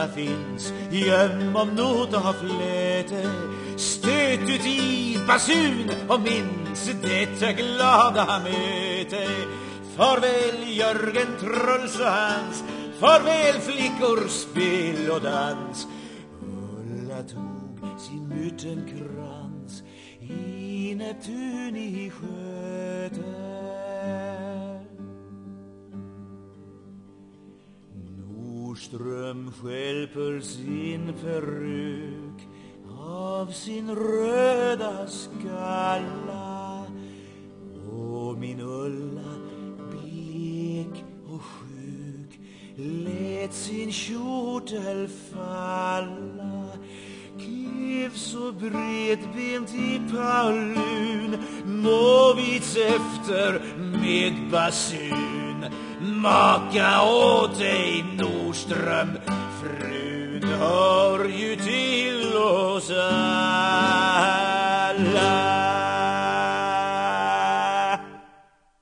Ulla finns göm om nåt av fläte. Stöt ut i basun och minns detta glada möte. Farväl Jörgen Truls och hans, farväl flickor, spel och dans. Ulla tog sin myttenkrans i Neptun i sköte. Nordström stjälper sin peruk av sin röda skalla. Och min Ulla, blek och sjuk, lät sin kjortel falla. Klev så bredbent i Paulun, Måvits efter med basun. Maka åt dig, Nordström, frun hör ju till oss.